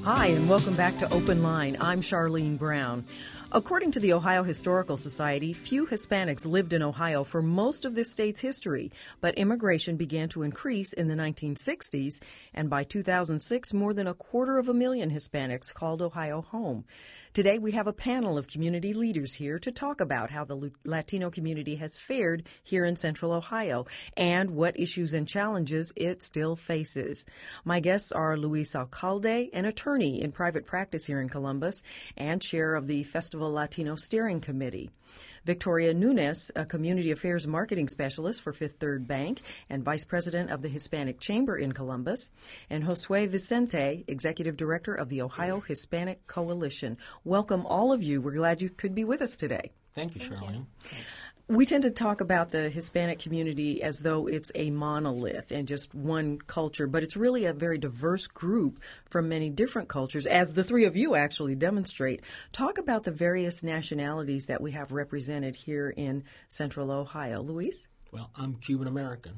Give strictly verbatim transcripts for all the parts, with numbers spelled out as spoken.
Hi, and welcome back to Open Line. I'm Charlene Brown. According to the Ohio Historical Society, few Hispanics lived in Ohio for most of this state's history, but immigration began to increase in the nineteen sixties, and by two thousand six, more than a quarter of a million Hispanics called Ohio home. Today, we have a panel of community leaders here to talk about how the Latino community has fared here in Central Ohio and what issues and challenges it still faces. My guests are Luis Alcalde, an attorney in private practice here in Columbus and chair of the Festival Latino Steering Committee. Victoria Nunes, a community affairs marketing specialist for Fifth Third Bank and vice president of the Hispanic Chamber in Columbus, and Josue Vicente, executive director of the Ohio Hispanic Coalition. Welcome, all of you. We're glad you could be with us today. Thank you, Charlene. Thank you. We tend to talk about the Hispanic community as though it's a monolith and just one culture, but it's really a very diverse group from many different cultures, as the three of you actually demonstrate. Talk about the various nationalities that we have represented here in Central Ohio. Luis? Well, I'm Cuban American,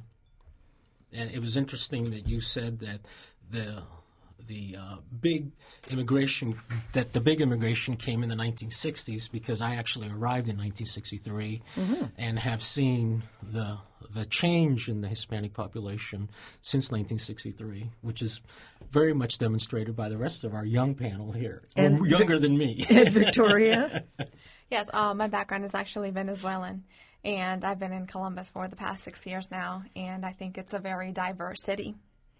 and it was interesting that you said that the the uh, big immigration, that the big immigration came in the nineteen sixties, because I actually arrived in nineteen sixty-three mm-hmm. and have seen the the change in the Hispanic population since nineteen sixty-three, which is very much demonstrated by the rest of our young panel here, and younger Vi- than me. And Victoria? Yes, uh, my background is actually Venezuelan, and I've been in Columbus for the past six years now, and I think it's a very diverse city.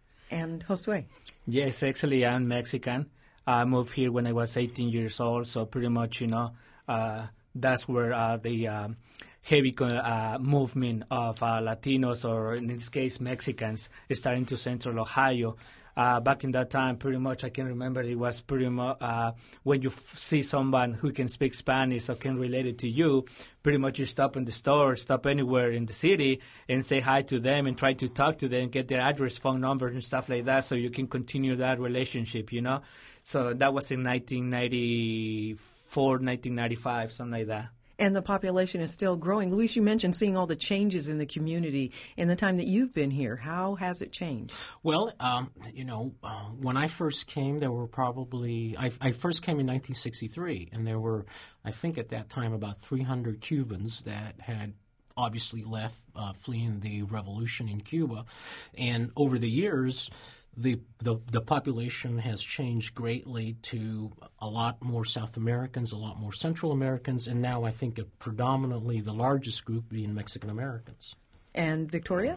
And Josue? Yes, actually, I'm Mexican. I moved here when I was eighteen years old, so pretty much, you know, uh, that's where uh, the um, heavy uh, movement of uh, Latinos, or in this case, Mexicans, is starting to Central Ohio. Uh, back in that time, pretty much, I can remember it was pretty much uh, when you f- see someone who can speak Spanish or can relate it to you, pretty much you stop in the store, stop anywhere in the city and say hi to them and try to talk to them, get their address, phone number, and stuff like that, so you can continue that relationship, you know. So that was in nineteen ninety-four, nineteen ninety-five, something like that. And the population is still growing. Luis, you mentioned seeing all the changes in the community in the time that you've been here. How has it changed? Well, um, you know, uh, when I first came, there were probably I, I first came in nineteen sixty-three, and there were, I think at that time, about three hundred Cubans that had obviously left, uh, fleeing the revolution in Cuba. And over the years, The, the the population has changed greatly to a lot more South Americans, a lot more Central Americans, and now I think predominantly the largest group being Mexican Americans. And Victoria,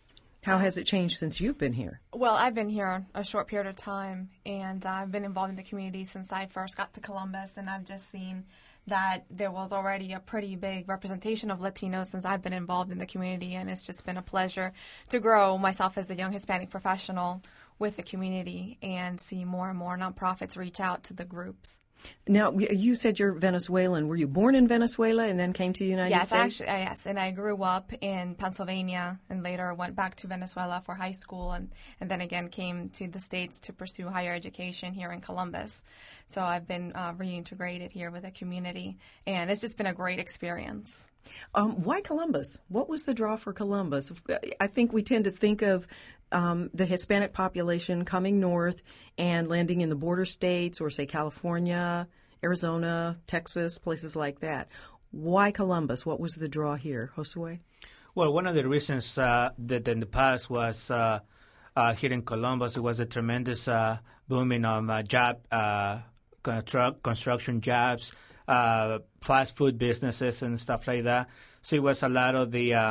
how has it changed since you've been here? Well, I've been here a short period of time, and I've been involved in the community since I first got to Columbus, and I've just seen that there was already a pretty big representation of Latinos since I've been involved in the community, and it's just been a pleasure to grow myself as a young Hispanic professional with the community and see more and more nonprofits reach out to the groups. Now, you said you're Venezuelan. Were you born in Venezuela and then came to the United yes, States? Actually, yes, and I grew up in Pennsylvania and later went back to Venezuela for high school and, and then again came to the States to pursue higher education here in Columbus. So I've been uh, reintegrated here with the community, and it's just been a great experience. Um, why Columbus? What was the draw for Columbus? I think we tend to think of um, the Hispanic population coming north and landing in the border states, or say California, Arizona, Texas, places like that. Why Columbus? What was the draw here? Josue? Well, one of the reasons uh, that in the past was uh, uh, here in Columbus, it was a tremendous uh, booming of uh, job, uh, constru- construction jobs, uh, fast food businesses and stuff like that. So it was a lot of the uh,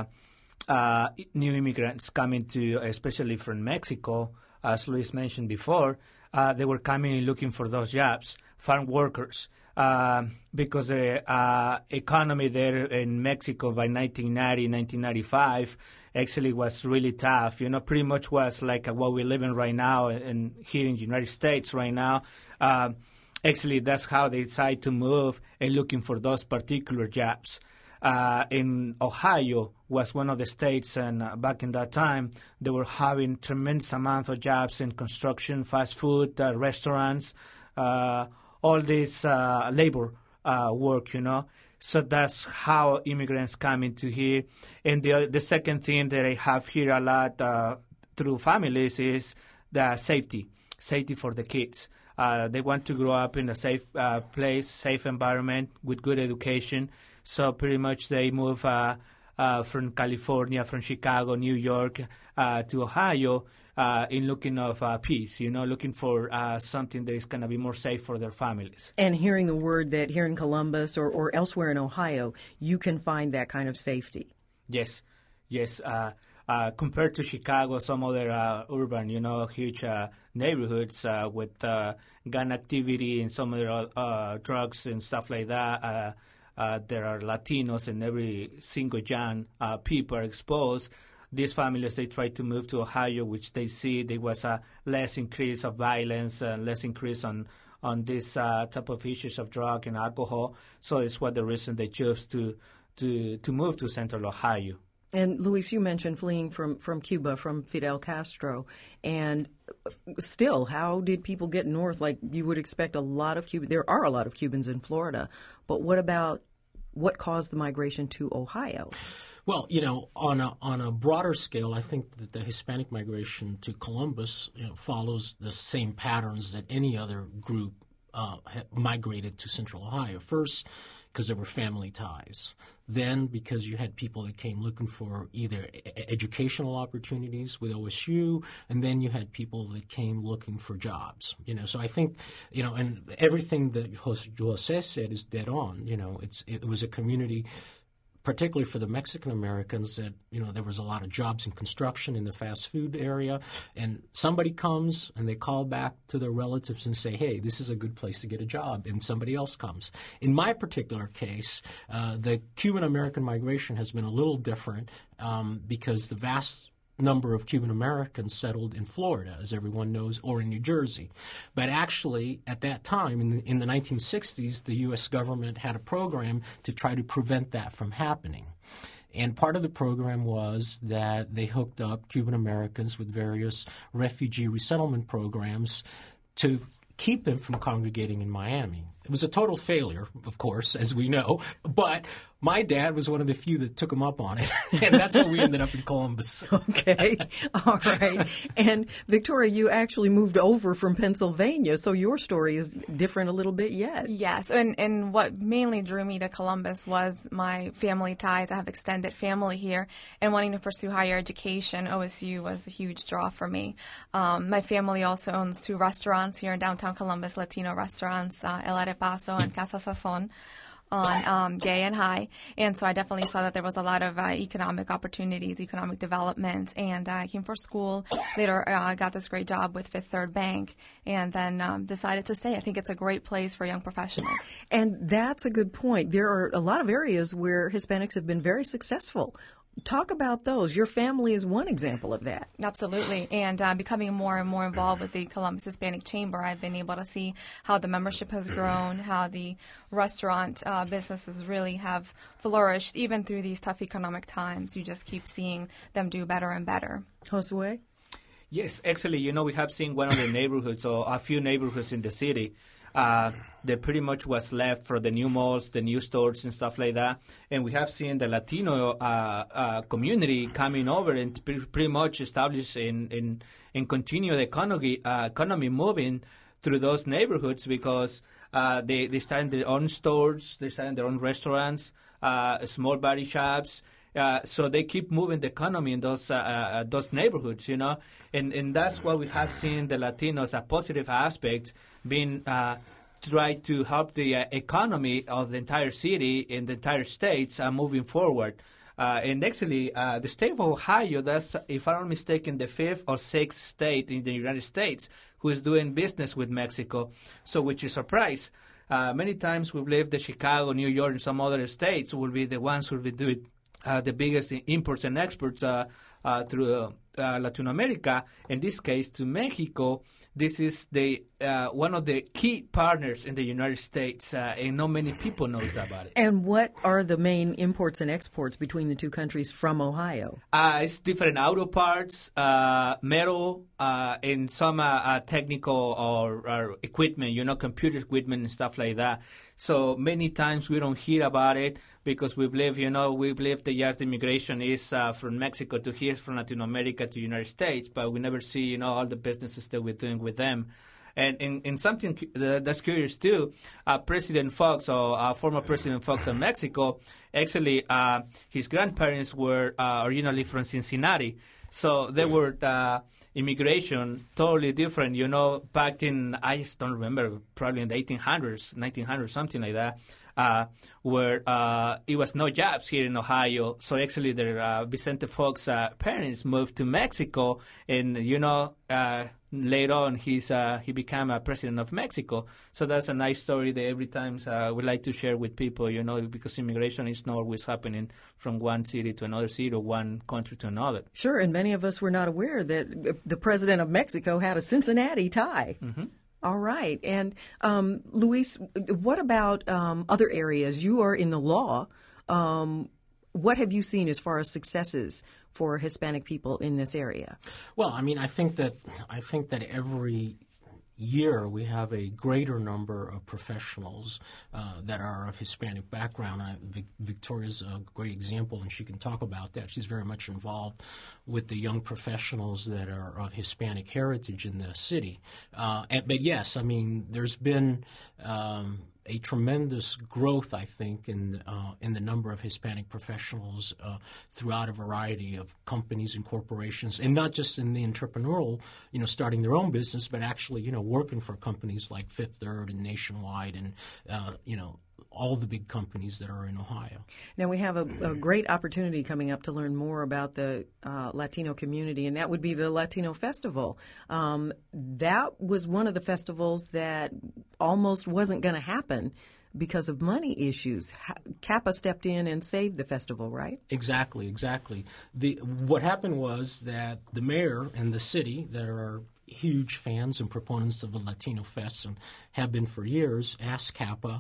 uh, new immigrants coming to, especially from Mexico, as Luis mentioned before. Uh, they were coming and looking for those jobs, farm workers, uh, because the uh, economy there in Mexico by nineteen ninety, nineteen ninety-five actually was really tough. You know, pretty much was like what we're living right now in, here in the United States right now. Uh, actually, that's how they decide to move and looking for those particular jobs. Uh, in Ohio was one of the states, and uh, back in that time, they were having tremendous amount of jobs in construction, fast food, uh, restaurants, uh, all this uh, labor uh, work, you know. So that's how immigrants come into here. And the the second thing that I have here a lot uh, through families is the safety, safety for the kids. Uh, they want to grow up in a safe uh, place, safe environment with good education. So pretty much they move uh, uh, from California, from Chicago, New York uh, to Ohio uh, in looking of uh, peace, you know, looking for uh, something that is going to be more safe for their families. And hearing the word that here in Columbus or, or elsewhere in Ohio, you can find that kind of safety. Yes, yes. Uh, Uh, compared to Chicago, some other uh, urban, you know, huge uh, neighborhoods uh, with uh, gun activity and some other uh, drugs and stuff like that, uh, uh, there are Latinos and every single young uh, people are exposed. These families, they try to move to Ohio, which they see there was a less increase of violence and less increase on on this uh, type of issues of drug and alcohol. So it's what the reason they chose to to to move to Central Ohio. And, Luis, you mentioned fleeing from, from Cuba, from Fidel Castro. And still, how did people get north? Like, you would expect a lot of Cubans. There are a lot of Cubans in Florida. But what about what caused the migration to Ohio? Well, you know, on a, on a broader scale, I think that the Hispanic migration to Columbus, you know, follows the same patterns that any other group uh, migrated to Central Ohio. First, because there were family ties. Then because you had people that came looking for either educational opportunities with O S U, and then you had people that came looking for jobs. You know, so I think, you know, and everything that Jose said is dead on. You know, it's it was a community, particularly for the Mexican Americans, that, you know, there was a lot of jobs in construction in the fast food area, and somebody comes and they call back to their relatives and say, hey, this is a good place to get a job, and somebody else comes. In my particular case, uh, the Cuban American migration has been a little different um, because the vast number of Cuban Americans settled in Florida, as everyone knows, or in New Jersey. But actually, at that time, in the, in the nineteen sixties, the U S government had a program to try to prevent that from happening. And part of the program was that they hooked up Cuban Americans with various refugee resettlement programs to keep them from congregating in Miami. It was a total failure, of course, as we know, but my dad was one of the few that took him up on it, and that's how we ended up in Columbus. Okay. All right. And, Victoria, you actually moved over from Pennsylvania, so your story is different a little bit yet. Yes, and, and what mainly drew me to Columbus was my family ties. I have extended family here, and wanting to pursue higher education. O S U was a huge draw for me. Um, my family also owns two restaurants here in downtown Columbus, Latino restaurants, uh, El Arepaso and Casa Sazon, on um, Gay and High. And so I definitely saw that there was a lot of uh, economic opportunities, economic development. And uh, I came for school. Later, I uh, got this great job with Fifth Third Bank, and then um, decided to stay. I think it's a great place for young professionals. And that's a good point. There are a lot of areas where Hispanics have been very successful. Talk about those. Your family is one example of that. Absolutely. And uh, becoming more and more involved with the Columbus Hispanic Chamber, I've been able to see how the membership has grown, how the restaurant uh, businesses really have flourished, even through these tough economic times. You just keep seeing them do better and better. Josue? Yes, actually, you know, we have seen one of the neighborhoods, or a few neighborhoods in the city, Uh, that pretty much was left for the new malls, the new stores and stuff like that. And we have seen the Latino uh, uh, community coming over and pre- pretty much establish and, and, and continue the economy, uh, economy moving through those neighborhoods because uh, they, they started their own stores, they started their own restaurants, uh, small body shops. Uh, so they keep moving the economy in those uh, uh, those neighborhoods, you know, and and that's what we have seen the Latinos, a positive aspect, being uh, try to help the uh, economy of the entire city and the entire states uh, moving forward. Uh, and actually, uh, the state of Ohio, that's, if I'm not mistaken, the fifth or sixth state in the United States who is doing business with Mexico, so which is a surprise. Uh, many times we believe that Chicago, New York, and some other states will be the ones who will be doing Uh, the biggest imports and exports uh, uh, through uh, uh, Latin America. In this case, to Mexico, this is the uh, one of the key partners in the United States, uh, and not many people knows about it. And what are the main imports and exports between the two countries from Ohio? Uh, it's different auto parts, uh, metal, uh, and some uh, uh, technical or, or equipment, you know, computer equipment and stuff like that. So many times we don't hear about it because we believe, you know, we believe that yes, the immigration is uh, from Mexico to here, from Latin America to the United States, but we never see, you know, all the businesses that we're doing with them. And in, in something cu- that's curious too, uh, President Fox, or uh, former President Fox of Mexico, actually uh, his grandparents were uh, originally from Cincinnati. So they were uh, immigration totally different. You know, back in, I just don't remember, probably in the eighteen hundreds, nineteen hundreds, something like that, uh, where uh, it was no jobs here in Ohio. So actually, their uh, Vicente Fox uh, parents moved to Mexico, and you know, uh, later on, he's uh, he became a president of Mexico. So that's a nice story that every time uh, we like to share with people. You know, because immigration is not always happening from one city to another city or one country to another. Sure, and many of us were not aware that the president of Mexico had a Cincinnati tie. Mm-hmm. All right. And, um, Luis, what about um, other areas? You are in the law. Um, what have you seen as far as successes for Hispanic people in this area? Well, I mean, I think that I think that every year we have a greater number of professionals uh, that are of Hispanic background. I, Vic, Victoria's a great example, and she can talk about that. She's very much involved with the young professionals that are of Hispanic heritage in the city. Uh, and, but yes, I mean, there's been um, a tremendous growth, I think, in uh, in the number of Hispanic professionals uh, throughout a variety of companies and corporations, and not just in the entrepreneurial, you know, starting their own business, but actually, you know, working for companies like Fifth Third and Nationwide, and uh, you know, all the big companies that are in Ohio. Now, we have a, a great opportunity coming up to learn more about the uh, Latino community, and that would be the Latino Festival. Um, that was one of the festivals that almost wasn't going to happen because of money issues. CAPA stepped in and saved the festival, right? Exactly, exactly. The what happened was that the mayor and the city, that are huge fans and proponents of the Latino Fest and have been for years, asked CAPA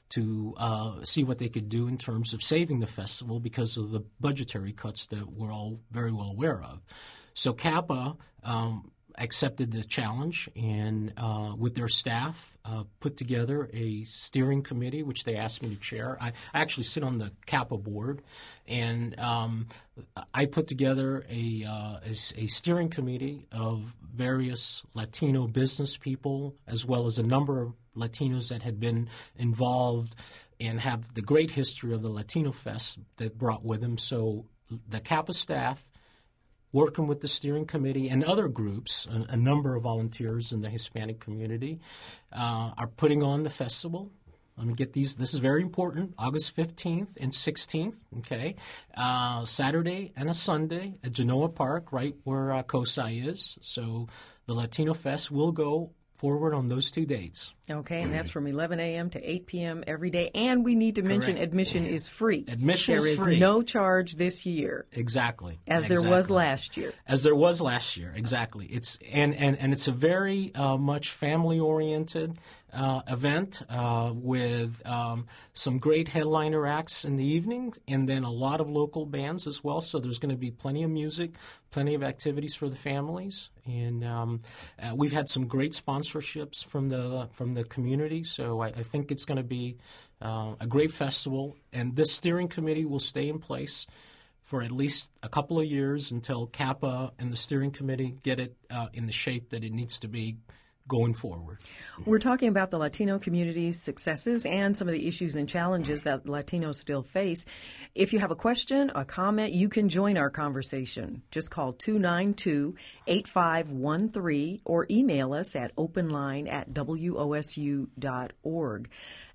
to uh, see what they could do in terms of saving the festival because of the budgetary cuts that we're all very well aware of. So CAPA um, accepted the challenge and uh, with their staff uh, put together a steering committee, which they asked me to chair. I, I actually sit on the CAPA board, and um, I put together a, uh, a, a steering committee of various Latino business people, as well as a number of Latinos that had been involved and have the great history of the Latino Fest that brought with them. So the CAPA staff, working with the steering committee and other groups, a, a number of volunteers in the Hispanic community, uh, are putting on the festival. Let me get these. This is very important. August fifteenth and sixteenth, okay? Uh, Saturday and a Sunday at Genoa Park, right where uh, COSI is. So the Latino Fest will go forward on those two dates. Okay, and that's from eleven a.m. to eight p.m. every day. And we need to mention Correct. Admission is free. Admission there is free. There is no charge this year. Exactly. As exactly. there was last year. As there was last year, exactly. It's and, and, and it's a very uh, much family-oriented uh, event uh, with um, some great headliner acts in the evening, and then a lot of local bands as well. So there's going to be plenty of music, plenty of activities for the families, and um, uh, we've had some great sponsorships from the from the community. So I, I think it's going to be uh, a great festival, and this steering committee will stay in place for at least a couple of years until CAPA and the steering committee get it uh, in the shape that it needs to be going forward. We're talking about the Latino community's successes and some of the issues and challenges that Latinos still face. If you have a question, a comment, you can join our conversation. Just call two nine two, eight five one three or email us at openline at w o s u dot org.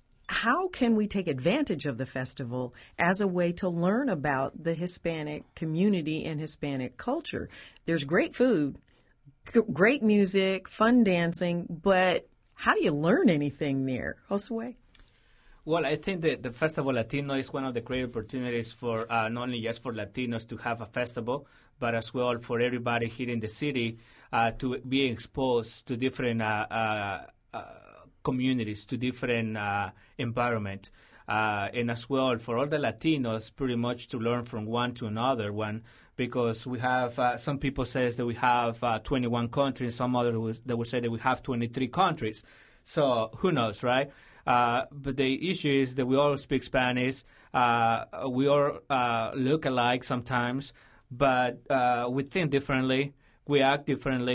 How can we take advantage of the festival as a way to learn about the Hispanic community and Hispanic culture? There's great food, g- great music, fun dancing, but how do you learn anything there? Josue? Well, I think that the Festival Latino is one of the great opportunities for uh, not only just for Latinos to have a festival, but as well for everybody here in the city uh, to be exposed to different uh, uh, uh, communities, to different uh, environment, uh, and as well for all the Latinos pretty much to learn from one to another one, because we have uh, some people says that we have uh, twenty-one countries, some others that would say that we have twenty-three countries. So who knows, right? Uh, but the issue is that we all speak Spanish. Uh, we all uh, look alike sometimes, but uh, we think differently. We act differently.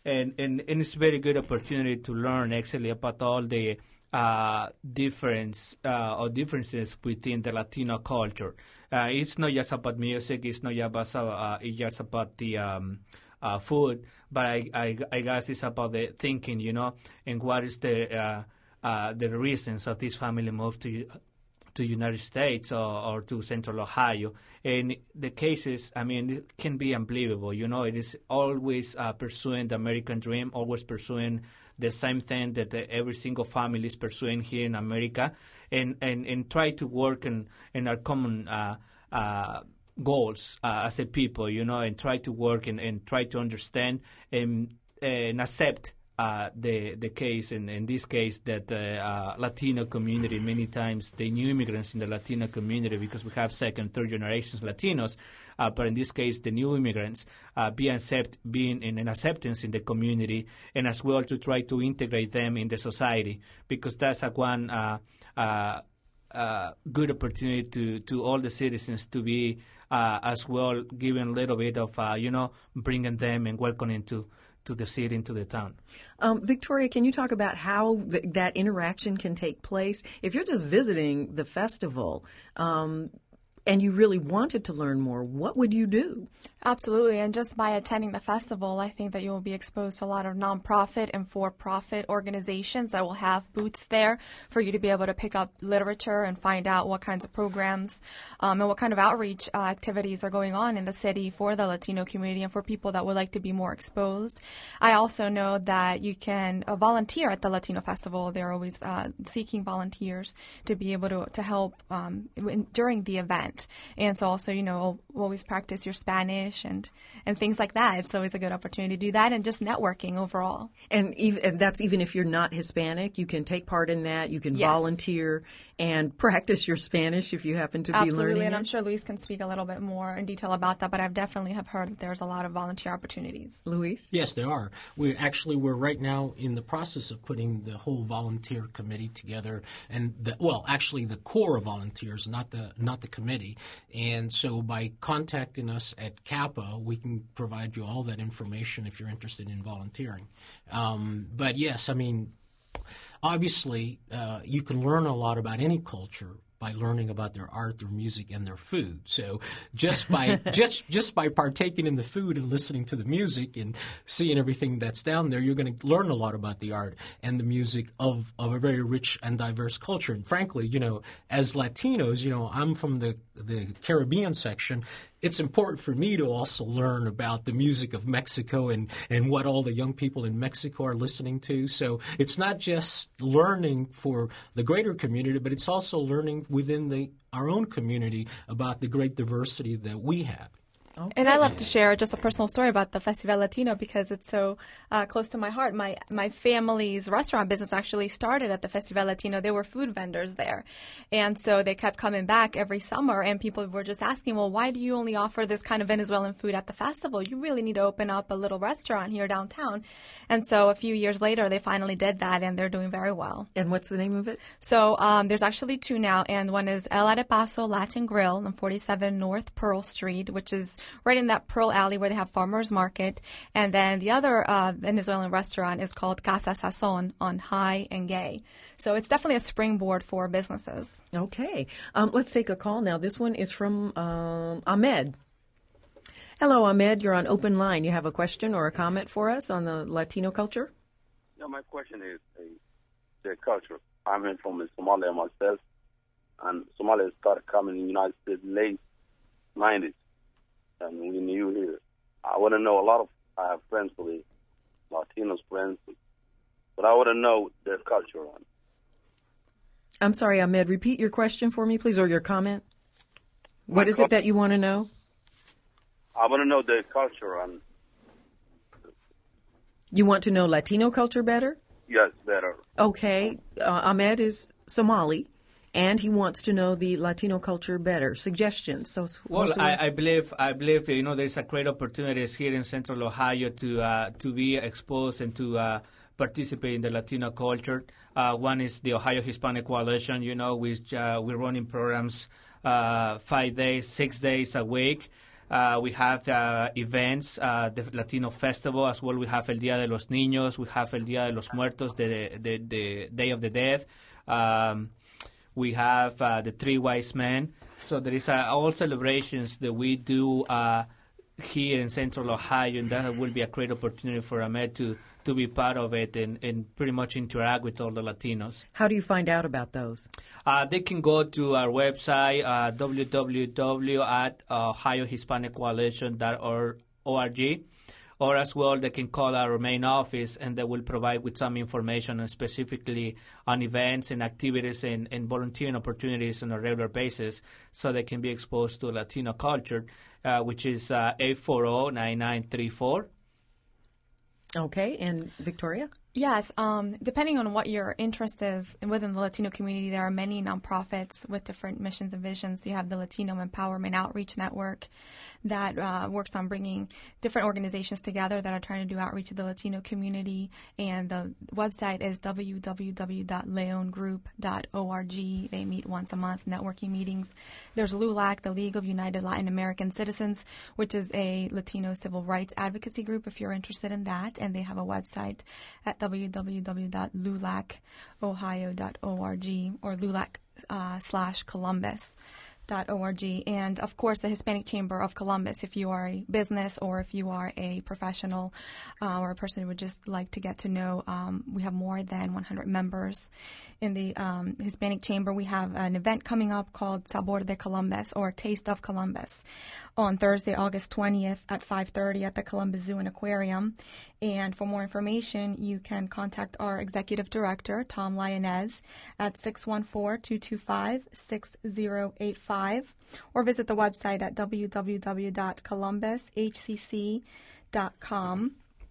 and, and, and it's a very good opportunity to learn actually about all the uh, difference uh, or differences within the Latino culture. Uh, it's not just about music. It's not just about, uh, it's just about the um, uh, food, but I, I, I guess it's about the thinking, you know, and what is the uh, uh, the reasons of this family move to to United States or, or to Central Ohio. And the cases, I mean, it can be unbelievable. You know, it is always uh, pursuing the American dream, always pursuing the same thing that the, every single family is pursuing here in America, and, and, and try to work in, in our common uh, uh, goals uh, as a people, you know, and try to work and, and try to understand and, and accept Uh, the the case, in, in this case, that the uh, uh, Latino community, many times the new immigrants in the Latino community, because we have second, third generations Latinos, uh, but in this case, the new immigrants uh, be accept, being in an acceptance in the community, and as well to try to integrate them in the society, because that's a one uh, uh, uh, good opportunity to, to all the citizens to be uh, as well given a little bit of, uh, you know, bringing them and welcoming to to the city, into the town. Um, Victoria, can you talk about how th- that interaction can take place? If you're just visiting the festival um, and you really wanted to learn more, what would you do? Absolutely, and just by attending the festival, I think that you will be exposed to a lot of nonprofit and for-profit organizations that will have booths there for you to be able to pick up literature and find out what kinds of programs um, and what kind of outreach uh, activities are going on in the city for the Latino community and for people that would like to be more exposed. I also know that you can uh, volunteer at the Latino Festival. They're always uh, seeking volunteers to be able to, to help um, in, during the event. And so also, you know, always practice your Spanish and, and things like that. It's always a good opportunity to do that, and just networking overall. And, even, and that's even if you're not Hispanic, you can take part in that. You can yes. volunteer and practice your Spanish if you happen to Absolutely, be learning and it. I'm sure Luis can speak a little bit more in detail about that, but I've definitely have heard that there's a lot of volunteer opportunities. Luis? Yes, there are. We actually, we're right now in the process of putting the whole volunteer committee together, and the, well, actually the core of volunteers, not the not the committee. And so by contacting us at CAPA, we can provide you all that information if you're interested in volunteering. Um, but yes, I mean, obviously, uh, you can learn a lot about any culture by learning about their art, their music, and their food. So just by just just by partaking in the food and listening to the music and seeing everything that's down there, you're going to learn a lot about the art and the music of, of a very rich and diverse culture. And frankly, you know, as Latinos, you know, I'm from the the Caribbean section. It's important for me to also learn about the music of Mexico and, and what all the young people in Mexico are listening to. So it's not just learning for the greater community, but it's also learning within the our own community about the great diversity that we have. Okay. And I love to share just a personal story about the Festival Latino because it's so uh, close to my heart. My my family's restaurant business actually started at the Festival Latino. They were food vendors there. And so they kept coming back every summer, and people were just asking, well, why do you only offer this kind of Venezuelan food at the festival? You really need to open up a little restaurant here downtown. And so a few years later, they finally did that, and they're doing very well. And what's the name of it? So um, there's actually two now, and one is El Arepaso Latin Grill on forty-seven North Pearl Street, which is right in that Pearl Alley where they have Farmers Market. And then the other uh, Venezuelan restaurant is called Casa Sazon on High and Gay. So it's definitely a springboard for businesses. Okay. Um, let's take a call now. This one is from um, Ahmed. Hello, Ahmed. You're on Open Line. You have a question or a comment for us on the Latino culture? Yeah, my question is uh, the culture. I'm in from Somalia myself, and Somalia started coming in the United States late nineties. And we knew here. I want to know a lot of, I have friends with the Latinos friends, but I want to know their culture on. I'm sorry, Ahmed, repeat your question for me, please, or your comment. What My is it that you want to know? I want to know their culture on. You want to know Latino culture better? Yes, better. Okay. Uh, Ahmed is Somali. And he wants to know the Latino culture better. Suggestions. So, well, I, I believe I believe you know there's a great opportunities here in Central Ohio to uh, to be exposed and to uh, participate in the Latino culture. Uh, one is the Ohio Hispanic Coalition. You know, which uh, we're running programs uh, five days, six days a week. Uh, we have uh, events, uh, the Latino Festival as well. We have El Día de los Niños. We have El Día de los Muertos, the, the, the Day of the Dead. Um, we have uh, the Three Wise Men. So there is uh, all celebrations that we do uh, here in Central Ohio, and that will be a great opportunity for Ahmed to, to be part of it and, and pretty much interact with all the Latinos. How do you find out about those? Uh, they can go to our website, uh, w w w dot ohio hispanic coalition dot org, or as well they can call our main office and they will provide with some information and specifically on events and activities and, and volunteering opportunities on a regular basis so they can be exposed to Latino culture, uh, which is uh, eight four zero, nine nine three four. Okay, and Victoria? Yes, um, depending on what your interest is within the Latino community, there are many nonprofits with different missions and visions. You have the Latino Empowerment Outreach Network that uh, works on bringing different organizations together that are trying to do outreach to the Latino community, and the website is w w w dot leon group dot org. They meet once a month, networking meetings. There's L U L A C, the League of United Latin American Citizens, which is a Latino civil rights advocacy group if you're interested in that, and they have a website at w w w dot lulac ohio dot org or lulac uh, slash Columbus. Dot org. And, of course, the Hispanic Chamber of Columbus, if you are a business or if you are a professional uh, or a person who would just like to get to know, um, we have more than one hundred members in the um, Hispanic Chamber. We have an event coming up called Sabor de Columbus, or Taste of Columbus, on Thursday, August twentieth at five thirty at the Columbus Zoo and Aquarium. And for more information, you can contact our Executive Director, Tom Lyonez, at six one four, two two five, six zero eight five, or visit the website at w w w dot columbus h c c dot com.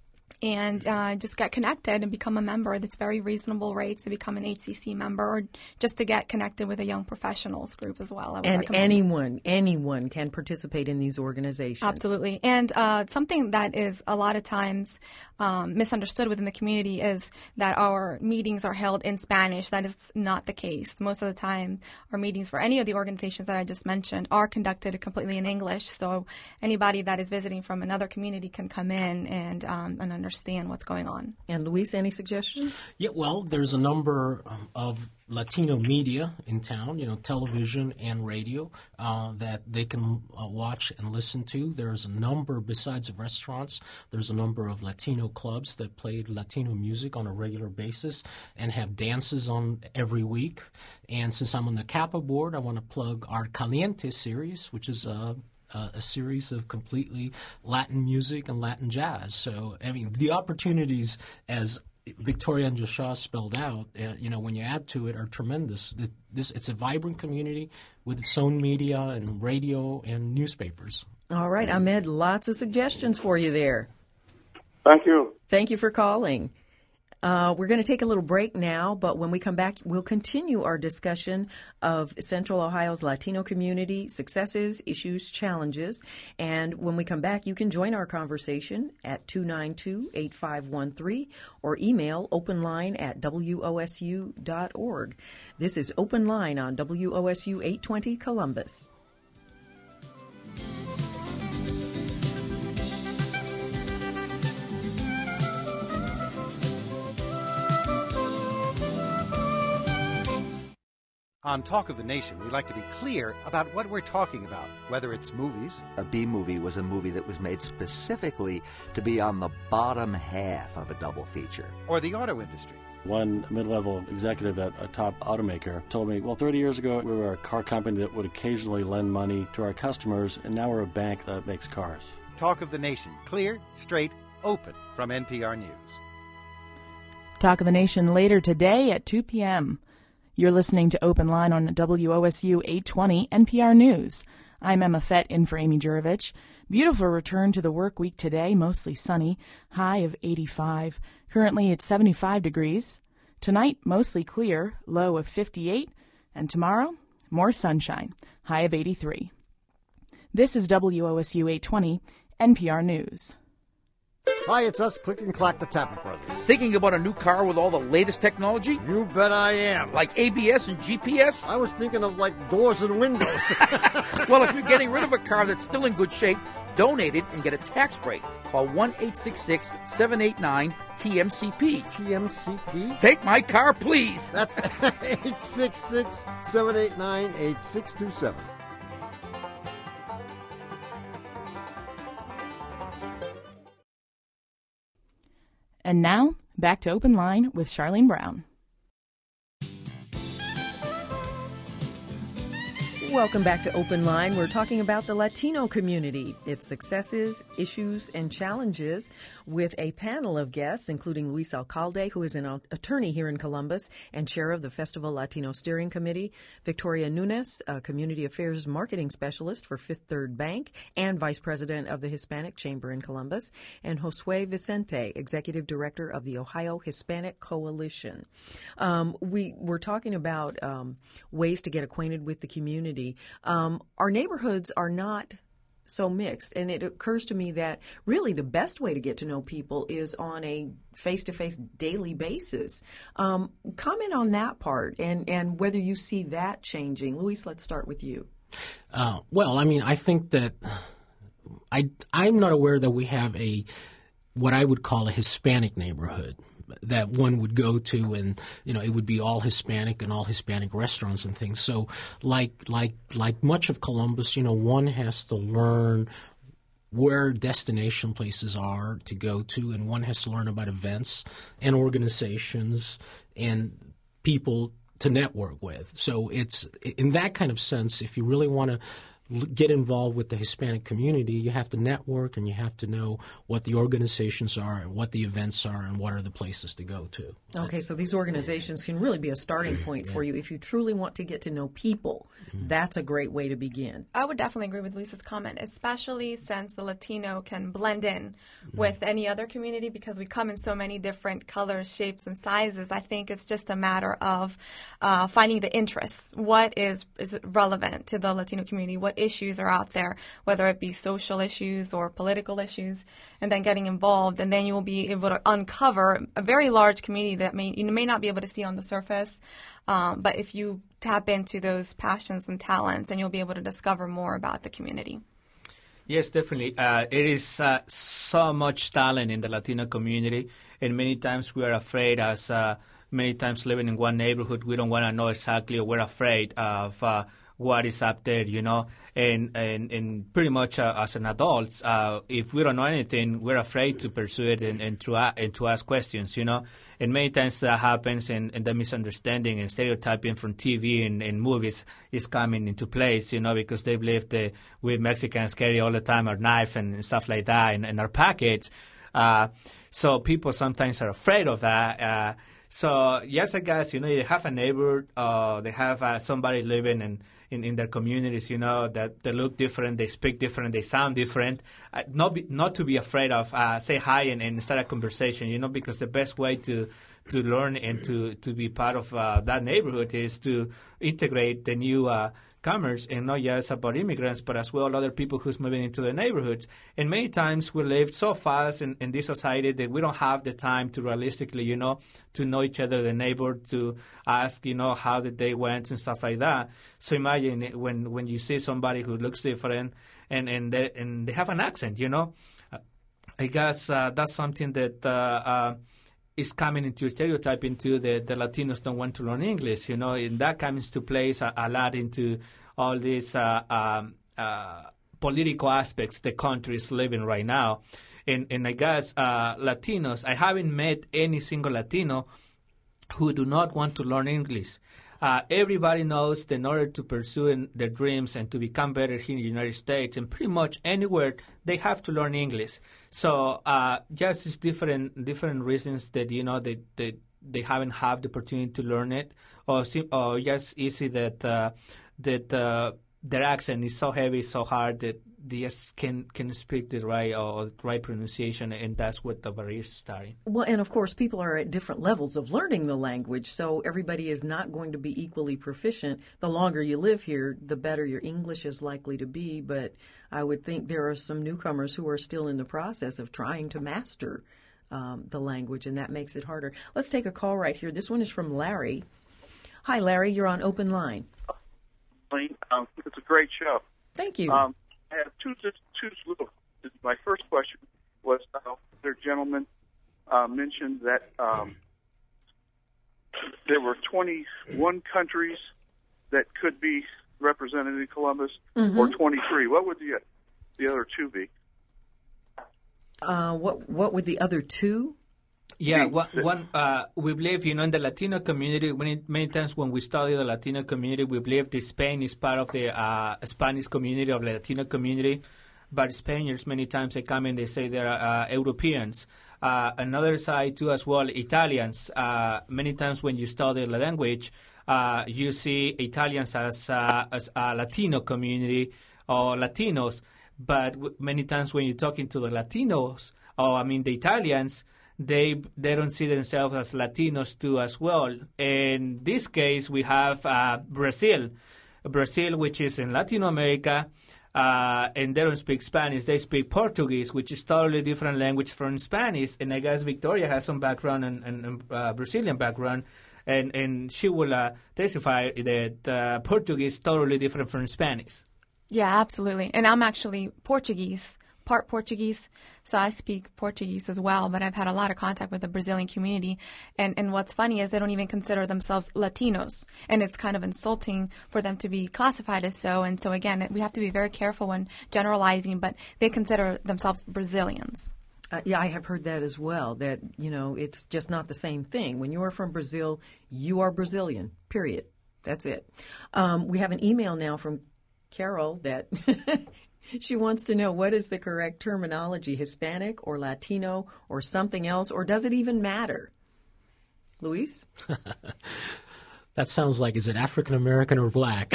And uh, just get connected and become a member. That's very reasonable rates to become an H C C member, or just to get connected with a young professionals group as well. I would and recommend. anyone, anyone can participate in these organizations. Absolutely. And uh, something that is a lot of times um, misunderstood within the community is that our meetings are held in Spanish. That is not the case. Most of the time, our meetings for any of the organizations that I just mentioned are conducted completely in English. So anybody that is visiting from another community can come in and, um, and understand what's going on. And Luis, any suggestions? Yeah, well, there's a number of Latino media in town, you know, television and radio, uh, that they can uh, watch and listen to. There's a number, besides of restaurants, there's a number of Latino clubs that play Latino music on a regular basis and have dances on every week. And since I'm on the CAPA board, I want to plug our Caliente series, which is a Uh, a series of completely Latin music and Latin jazz. So, I mean, the opportunities, as Victoria and Joshua spelled out, uh, you know, when you add to it, are tremendous. The, this It's a vibrant community with its own media and radio and newspapers. All right, Ahmed, lots of suggestions for you there. Thank you. Thank you for calling. Uh, we're going to take a little break now, but when we come back, we'll continue our discussion of Central Ohio's Latino community, successes, issues, challenges. And when we come back, you can join our conversation at two nine two, eight five one three or email openline at w o s u dot org. This is Open Line on W O S U eight twenty Columbus. On Talk of the Nation, we like to be clear about what we're talking about, whether it's movies. A B movie was a movie that was made specifically to be on the bottom half of a double feature. Or the auto industry. One mid-level executive at a top automaker told me, well, thirty years ago, we were a car company that would occasionally lend money to our customers, and now we're a bank that makes cars. Talk of the Nation, clear, straight, open, from N P R News. Talk of the Nation later today at two p.m. You're listening to Open Line on W O S U eight twenty N P R News. I'm Emma Fett in for Amy Jurovich. Beautiful return to the work week today, mostly sunny, high of eighty-five. Currently it's seventy-five degrees. Tonight, mostly clear, low of fifty-eight. And tomorrow, more sunshine, high of eighty-three. This is W O S U eight twenty N P R News. Hi, it's us, Click and Clack, the Tappet Brothers. Thinking about a new car with all the latest technology? You bet I am. Like A B S and G P S? I was thinking of, like, doors and windows. Well, if you're getting rid of a car that's still in good shape, donate it and get a tax break. Call one eight six six, seven eight nine, T M C P. T M C P? Take my car, please. That's eight six six, seven eight nine, eight six two seven. And now, back to Open Line with Charlene Brown. Welcome back to Open Line. We're talking about the Latino community, its successes, issues, and challenges with a panel of guests, including Luis Alcalde, who is an attorney here in Columbus and chair of the Festival Latino Steering Committee, Victoria Nunes, a community affairs marketing specialist for Fifth Third Bank and vice president of the Hispanic Chamber in Columbus, and Josue Vicente, executive director of the Ohio Hispanic Coalition. Um, we were talking about um, ways to get acquainted with the community. Um, our neighborhoods are not so mixed, and it occurs to me that really the best way to get to know people is on a face-to-face daily basis. Um, comment on that part and, and whether you see that changing. Luis, let's start with you. Uh, well, I mean, I think that I, I'm not aware that we have a what I would call a Hispanic neighborhood that one would go to, and you know it would be all Hispanic and all Hispanic restaurants and things. So, like like like much of Columbus, you know, one has to learn where destination places are to go to, and one has to learn about events and organizations and people to network with. So it's in that kind of sense, if you really want to get involved with the Hispanic community, you have to network and you have to know what the organizations are and what the events are and what are the places to go to. Okay, so these organizations can really be a starting point for you. If you truly want to get to know people, mm-hmm. that's a great way to begin. I would definitely agree with Lisa's comment, especially since the Latino can blend in mm-hmm. with any other community because we come in so many different colors, shapes, and sizes. I think it's just a matter of uh, finding the interests. What is, is relevant to the Latino community? What issues are out there, whether it be social issues or political issues, and then getting involved, and then you will be able to uncover a very large community that may you may not be able to see on the surface, um, but if you tap into those passions and talents, then you'll be able to discover more about the community. Yes, definitely. Uh, it is uh, so much talent in the Latino community, and many times we are afraid as uh, many times living in one neighborhood, we don't want to know exactly, or we're afraid of uh, what is up there, you know, and and, and pretty much uh, as an adult, uh, if we don't know anything, we're afraid to pursue it and, and, to, uh, and to ask questions, you know, and many times that happens, and, and the misunderstanding and stereotyping from T V and, and movies is coming into place, you know, because they believe that we Mexicans carry all the time our knife and stuff like that in, in our package, uh, so people sometimes are afraid of that. Uh, so yes, I guess, you know, they have a neighbor, uh, they have uh, somebody living in In, in their communities, you know, that they look different, they speak different, they sound different. Uh, not be, not to be afraid of, uh, say hi and, and start a conversation, you know, because the best way to to learn and to, to be part of uh, that neighborhood is to integrate the new uh, comers, and not just about immigrants, but as well other people who's moving into the neighborhoods. And many times we live so fast in, in this society that we don't have the time to realistically, you know, to know each other, the neighbor, to ask, you know, how the day went and stuff like that. So imagine when, when you see somebody who looks different and, and, they, and they have an accent, you know. I guess uh, that's something that uh, uh, is coming into stereotype into the, the Latinos don't want to learn English, you know, and that comes to place a, a lot into all these uh, um, uh, political aspects the country is living right now. And, and I guess uh, Latinos, I haven't met any single Latino who do not want to learn English. Uh, everybody knows that in order to pursue their dreams and to become better here in the United States and pretty much anywhere, they have to learn English. So uh, just it's different different reasons that, you know, they they, they haven't had the opportunity to learn it, or, or just easy that uh, that uh, their accent is so heavy, so hard that they just can can speak the right or right pronunciation, and that's what the barrier is starting. Well, and of course, people are at different levels of learning the language, so everybody is not going to be equally proficient. The longer you live here, the better your English is likely to be, but I would think there are some newcomers who are still in the process of trying to master um, the language, and that makes it harder. Let's take a call right here. This one is from Larry. Hi, Larry. You're on Open Line. Um, it's a great show. Thank you. Um, I have two, two, two little. My first question was, uh, their gentleman uh, mentioned that um, there were twenty-one countries that could be represented in Columbus, mm-hmm. or twenty-three. What would the the other two be? Uh, what what would the other two? Yeah, one, one uh, we believe, you know, in the Latino community, many, many times when we study the Latino community, we believe that Spain is part of the uh, Spanish community or the Latino community. But Spaniards, many times they come and they say they're uh, Europeans. Uh, another side, too, as well, Italians. Uh, many times when you study the language, uh, you see Italians as, uh, as a Latino community or Latinos. But w- many times when you're talking to the Latinos, or I mean the Italians, They they don't see themselves as Latinos too as well. In this case, we have uh, Brazil, Brazil, which is in Latin America, uh, and they don't speak Spanish. They speak Portuguese, which is totally different language from Spanish. And I guess Victoria has some background and, and uh, Brazilian background, and and she will uh, testify that uh, Portuguese is totally different from Spanish. Yeah, absolutely. And I'm actually Portuguese. Part Portuguese, so I speak Portuguese as well, but I've had a lot of contact with the Brazilian community, and, and what's funny is they don't even consider themselves Latinos, and it's kind of insulting for them to be classified as so, and so again, we have to be very careful when generalizing, but they consider themselves Brazilians. Uh, yeah, I have heard that as well, that, you know, it's just not the same thing. When you are from Brazil, you are Brazilian, period. That's it. Um, we have an email now from Carol that... She wants to know, what is the correct terminology, Hispanic or Latino or something else, or does it even matter? Luis? That sounds like, is it African American or black?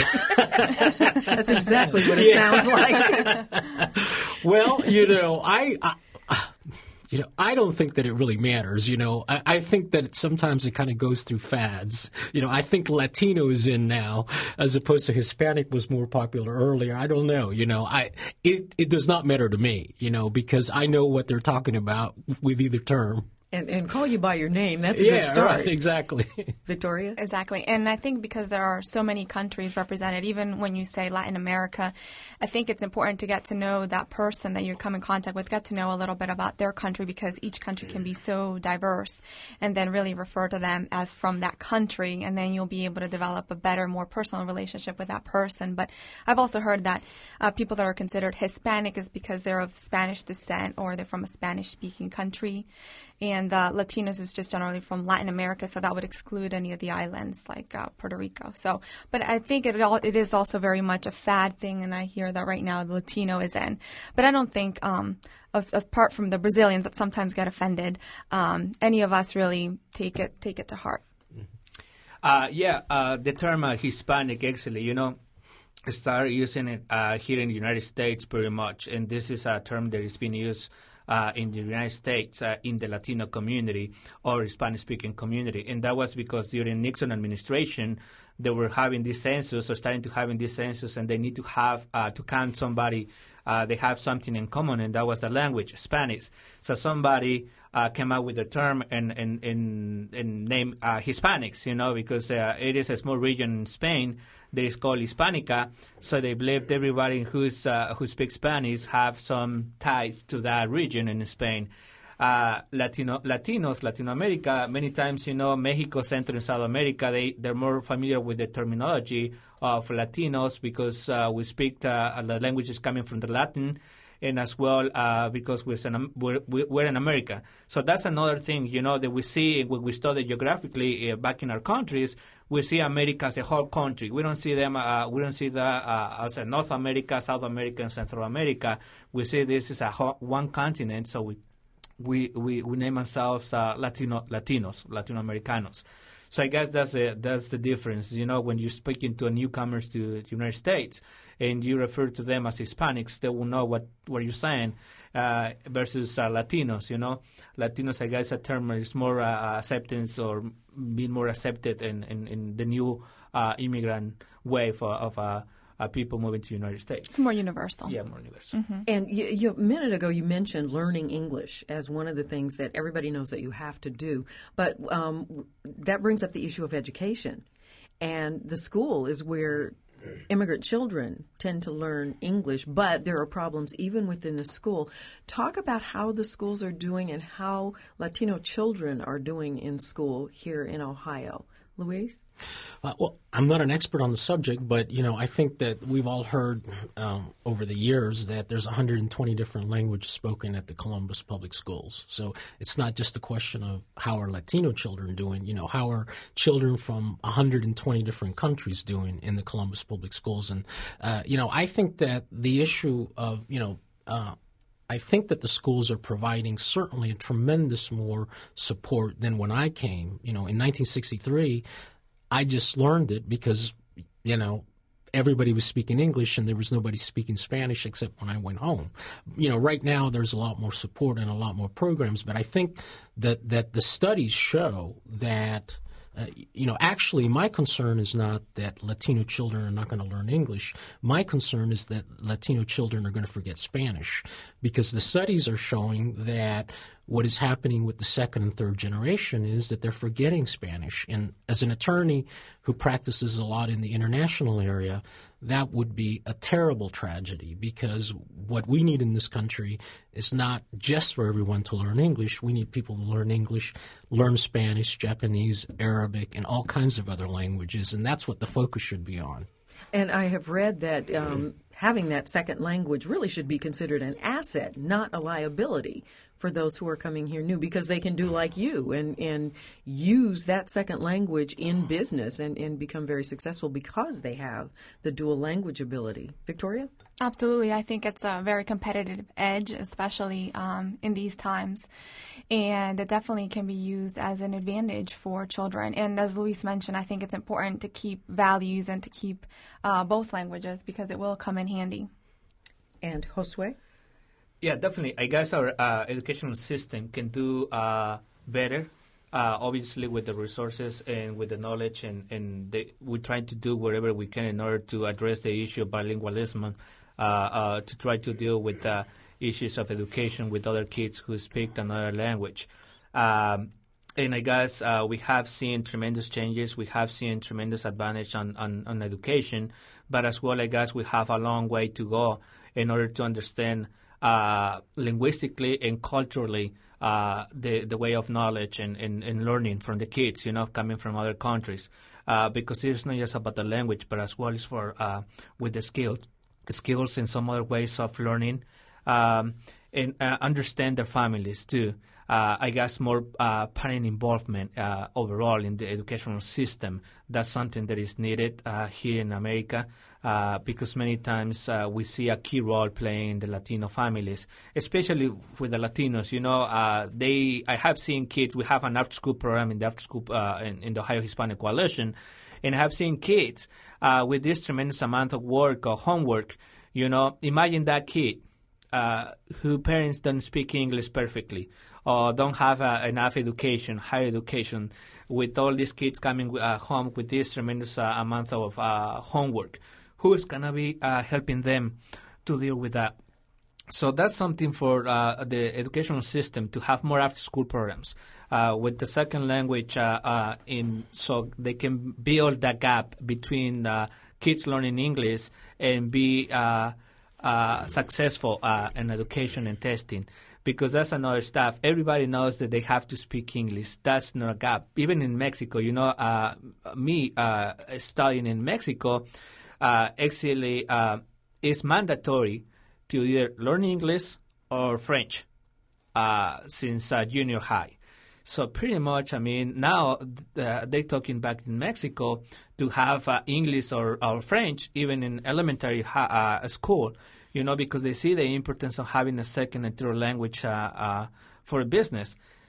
That's exactly what it yeah. sounds like. Well, you know, I, I you know, I don't think that it really matters. You know, I, I think that it, sometimes it kind of goes through fads. You know, I think Latino is in now, as opposed to Hispanic was more popular earlier. I don't know. You know, I it it does not matter to me. You know, because I know what they're talking about with either term. And, and call you by your name, that's a yeah, good start. Right, exactly. Victoria? Exactly. And I think because there are so many countries represented, even when you say Latin America, I think it's important to get to know that person that you come in contact with, get to know a little bit about their country, because each country can be so diverse, and then really refer to them as from that country, and then you'll be able to develop a better, more personal relationship with that person. But I've also heard that uh, people that are considered Hispanic is because they're of Spanish descent or they're from a Spanish-speaking country. And uh, Latinos is just generally from Latin America, so that would exclude any of the islands like uh, Puerto Rico. So, but I think it all it is also very much a fad thing, and I hear that right now Latino is in. But I don't think, um, of, apart from the Brazilians that sometimes get offended, um, any of us really take it take it to heart. Uh, yeah, uh, the term uh, Hispanic, actually, you know, started using it uh, here in the United States pretty much, and this is a term that is being used Uh, in the United States, uh, in the Latino community or Spanish-speaking community. And that was because during Nixon administration, they were having this census or starting to having this census, and they need to have uh, to count somebody. Uh, they have something in common, and that was the language, Spanish. So somebody uh, came up with the term and, and, and, and named uh, Hispanics, you know, because uh, it is a small region in Spain that is called Hispanica. So they believed everybody who's uh, who speaks Spanish have some ties to that region in Spain. Uh, Latino, Latinos, Latin America, many times, you know, Mexico, Central and South America, they, they're more familiar with the terminology of Latinos because uh, we speak uh, the languages coming from the Latin, and as well uh, because we're in, we're, we're in America. So that's another thing, you know, that we see when we study geographically uh, back in our countries. We see America as a whole country. We don't see them. Uh, we don't see that uh, as a North America, South America, and Central America. We see this as a whole, one continent. So we we we, we name ourselves uh, Latino Latinos, Latino Americanos. So I guess that's the, that's the difference. You know, when you're speaking to a newcomers to the United States and you refer to them as Hispanics, they will know what, what you're saying uh, versus uh, Latinos, you know. Latinos, I guess, a term is more uh, acceptance or being more accepted in, in, in the new uh, immigrant wave of, of uh, Uh, people moving to the United States. It's more universal. Yeah, more universal. Mm-hmm. And you, you, a minute ago, you mentioned learning English as one of the things that everybody knows that you have to do. But um, that brings up the issue of education. And the school is where immigrant children tend to learn English, but there are problems even within the school. Talk about how the schools are doing and how Latino children are doing in school here in Ohio. Luis? Uh, well, I'm not an expert on the subject, but, you know, I think that we've all heard um, over the years that there's one hundred twenty different languages spoken at the Columbus Public Schools. So it's not just a question of how are Latino children doing, you know, how are children from one hundred twenty different countries doing in the Columbus Public Schools. And, uh, you know, I think that the issue of, you know, uh, I think that the schools are providing certainly a tremendous more support than when I came. You know, in nineteen sixty-three, I just learned it because, you know, everybody was speaking English and there was nobody speaking Spanish except when I went home. You know, right now there's a lot more support and a lot more programs, but I think that, that the studies show that Uh, you know, actually, my concern is not that Latino children are not going to learn English. My concern is that Latino children are going to forget Spanish, because the studies are showing that what is happening with the second and third generation is that they're forgetting Spanish. And as an attorney who practices a lot in the international area, that would be a terrible tragedy, because what we need in this country is not just for everyone to learn English. We need people to learn English, learn Spanish, Japanese, Arabic, and all kinds of other languages, and that's what the focus should be on. And I have read that um, having that second language really should be considered an asset, not a liability for those who are coming here new, because they can do like you and, and use that second language in business and, and become very successful because they have the dual language ability. Victoria? Absolutely. I think it's a very competitive edge, especially um, in these times. And it definitely can be used as an advantage for children. And as Luis mentioned, I think it's important to keep values and to keep uh, both languages, because it will come in handy. And Josue? Yeah, definitely. I guess our uh, educational system can do uh, better, uh, obviously, with the resources and with the knowledge, and, and the, we're trying to do whatever we can in order to address the issue of bilingualism, uh, uh, to try to deal with uh, issues of education with other kids who speak another language. Um, and I guess uh, we have seen tremendous changes. We have seen tremendous advantage on, on, on education, but as well, I guess we have a long way to go in order to understand Uh, linguistically and culturally uh, the the way of knowledge and, and, and learning from the kids, you know, coming from other countries, uh, because it's not just about the language, but as well as for uh, with the skills, skills and some other ways of learning, um, and uh, understand their families too. Uh, I guess more uh, parent involvement uh, overall in the educational system. That's something that is needed uh, here in America, uh, because many times uh, we see a key role playing in the Latino families, especially with the Latinos. You know, uh, they. I have seen kids. We have an after-school program in the after-school uh, in, in the Ohio Hispanic Coalition, and I have seen kids uh, with this tremendous amount of work or homework. You know, imagine that kid uh, whose parents don't speak English perfectly, or don't have uh, enough education, higher education, with all these kids coming uh, home with this tremendous uh, amount of uh, homework. Who's going to be uh, helping them to deal with that? So that's something for uh, the educational system to have more after-school programs uh, with the second language, uh, uh, in so they can build that gap between uh, kids learning English and be uh, uh, successful uh, in education and testing. Because that's another stuff. Everybody knows that they have to speak English. That's not a gap. Even in Mexico, you know, uh, me uh, studying in Mexico, uh, actually uh, it's mandatory to either learn English or French uh, since uh, junior high. So pretty much, I mean, now uh, they're talking back in Mexico to have uh, English or, or French even in elementary ha- uh, school. You know, because they see the importance of having a second and third language uh, uh, for a business.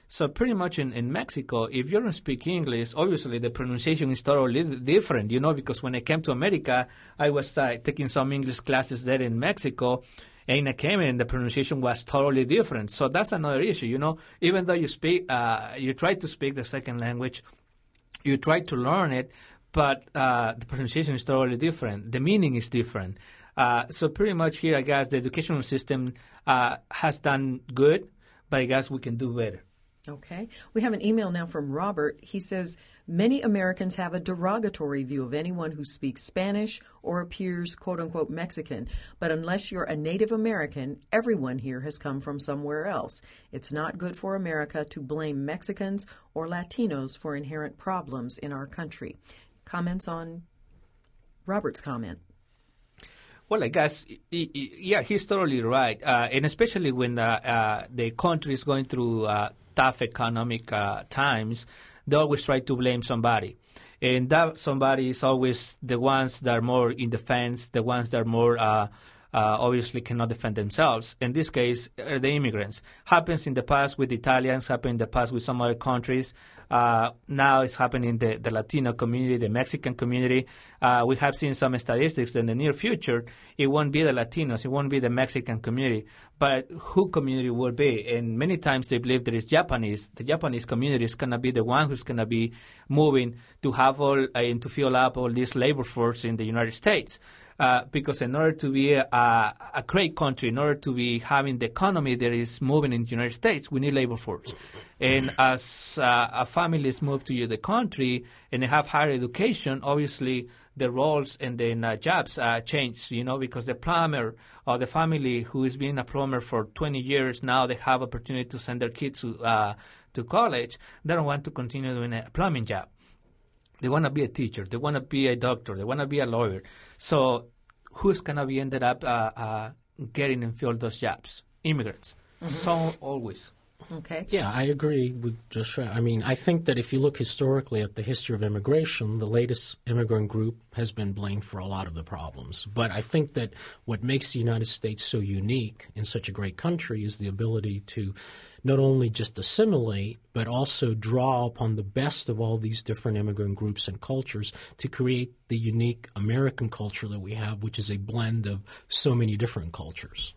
So pretty much in, in Mexico, if you don't speak English, obviously the pronunciation is totally different, you know, because when I came to America, I was uh, taking some English classes there in Mexico, and I came in, the pronunciation was totally different. So that's another issue, you know. Even though you speak, uh, you try to speak the second language, you try to learn it, but uh, the pronunciation is totally different. The meaning is different. Uh, so pretty much here, I guess, the educational system uh, has done good, but I guess we can do better. Okay. We have an email now from Robert. He says, many Americans have a derogatory view of anyone who speaks Spanish or appears, quote-unquote, Mexican. But unless you're a Native American, everyone here has come from somewhere else. It's not good for America to blame Mexicans or Latinos for inherent problems in our country. Comments on Robert's comment? Well, I guess, yeah, he's totally right. Uh, and especially when uh, uh, the country is going through uh, tough economic uh, times, they always try to blame somebody. And that somebody is always the ones that are more in defense, the ones that are more uh, uh, obviously cannot defend themselves. In this case, are the immigrants. Happens in the past with Italians, happened in the past with some other countries. Uh, now it's happening in the, the Latino community, the Mexican community. Uh, we have seen some statistics that in the near future, it won't be the Latinos, it won't be the Mexican community, but who community will be? And many times they believe that it's Japanese. The Japanese community is going to be the one who's going to be moving to have all uh, and to fill up all this labor force in the United States. Uh, because in order to be a, a great country, in order to be having the economy that is moving in the United States, we need labor force. And as uh, a families move to the country and they have higher education, obviously the roles and then uh, jobs uh, change, you know, because the plumber or the family who has been a plumber for twenty years, now they have opportunity to send their kids to, uh, to college. They don't want to continue doing a plumbing job. They want to be a teacher. They want to be a doctor. They want to be a lawyer. So who's going to be ended up uh, uh, getting and fill those jobs? Immigrants. Mm-hmm. So always. Okay. Yeah, I agree with Joshua. I mean, I think that if you look historically at the history of immigration, the latest immigrant group has been blamed for a lot of the problems. But I think that what makes the United States so unique in such a great country is the ability to not only just assimilate, but also draw upon the best of all these different immigrant groups and cultures to create the unique American culture that we have, which is a blend of so many different cultures.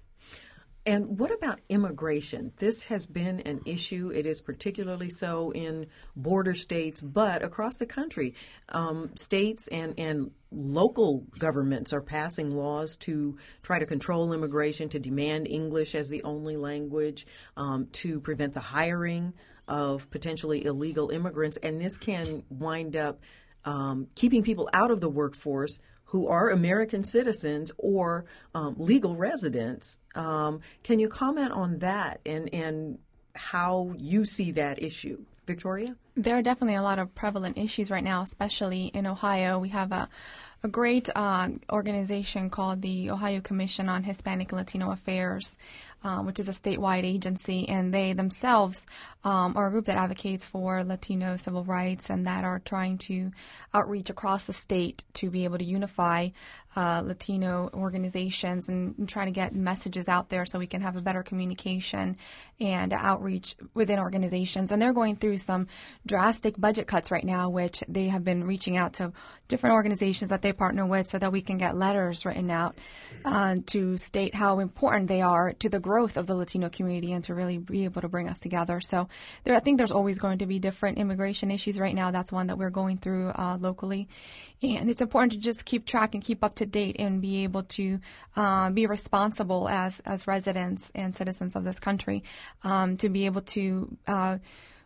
And what about immigration? This has been an issue. It is particularly so in border states, but across the country, um, states and, and local governments are passing laws to try to control immigration, to demand English as the only language, um, to prevent the hiring of potentially illegal immigrants. And this can wind up um, keeping people out of the workforce who are American citizens or um, legal residents. Um, can you comment on that and, and how you see that issue? Victoria? There are definitely a lot of prevalent issues right now, especially in Ohio. We have a, a great uh, organization called the Ohio Commission on Hispanic and Latino Affairs, uh, which is a statewide agency, and they themselves um, are a group that advocates for Latino civil rights and that are trying to outreach across the state to be able to unify uh, Latino organizations and, and try to get messages out there so we can have a better communication and outreach within organizations. And they're going through some drastic budget cuts right now, which they have been reaching out to different organizations that they partner with so that we can get letters written out uh, to state how important they are to the growth of the Latino community and to really be able to bring us together. So there, I think there's always going to be different immigration issues right now. That's one that we're going through uh, locally. And it's important to just keep track and keep up to date and be able to uh, be responsible as, as residents and citizens of this country um, to be able to uh,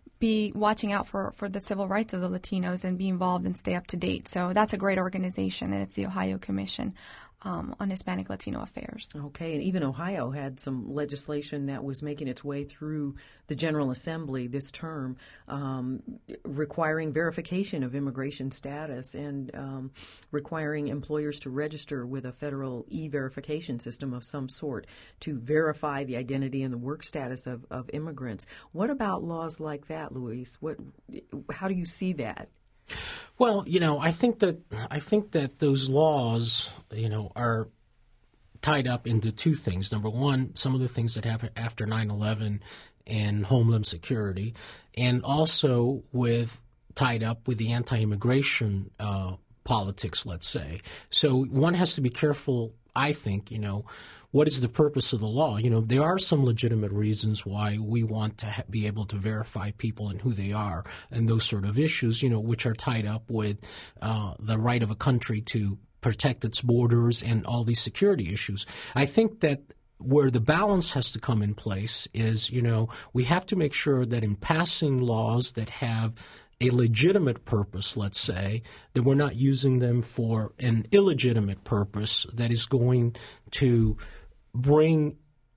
be watching out for, for the civil rights of the Latinos and be involved and stay up to date. So that's a great organization, and it's the Ohio Commission um, on Hispanic Latino Affairs. Okay, and even Ohio had some legislation that was making its way through the General Assembly this term, um, requiring verification of immigration status and um, requiring employers to register with a federal e-verification system of some sort to verify the identity and the work status of, of immigrants. What about laws like that, Luis? What, how do you see that? Well, you know, I think that I think that those laws, you know, are tied up into two things. Number one, some of the things that happened after nine eleven and Homeland Security, and also with tied up with the anti-immigration uh, politics, let's say. So one has to be careful, I think, you know, what is the purpose of the law? You know, there are some legitimate reasons why we want to ha- be able to verify people and who they are and those sort of issues, you know, which are tied up with uh, the right of a country to protect its borders and all these security issues. I think that where the balance has to come in place is, you know, we have to make sure that in passing laws that have a legitimate purpose, let's say, that we're not using them for an illegitimate purpose that is going to bring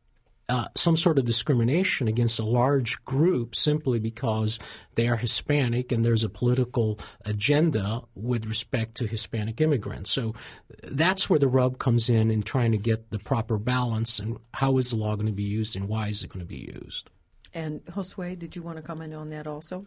uh, some sort of discrimination against a large group simply because they are Hispanic and there's a political agenda with respect to Hispanic immigrants. So that's where the rub comes in in trying to get the proper balance and how is the law going to be used and why is it going to be used. And Josue, did you want to comment on that also?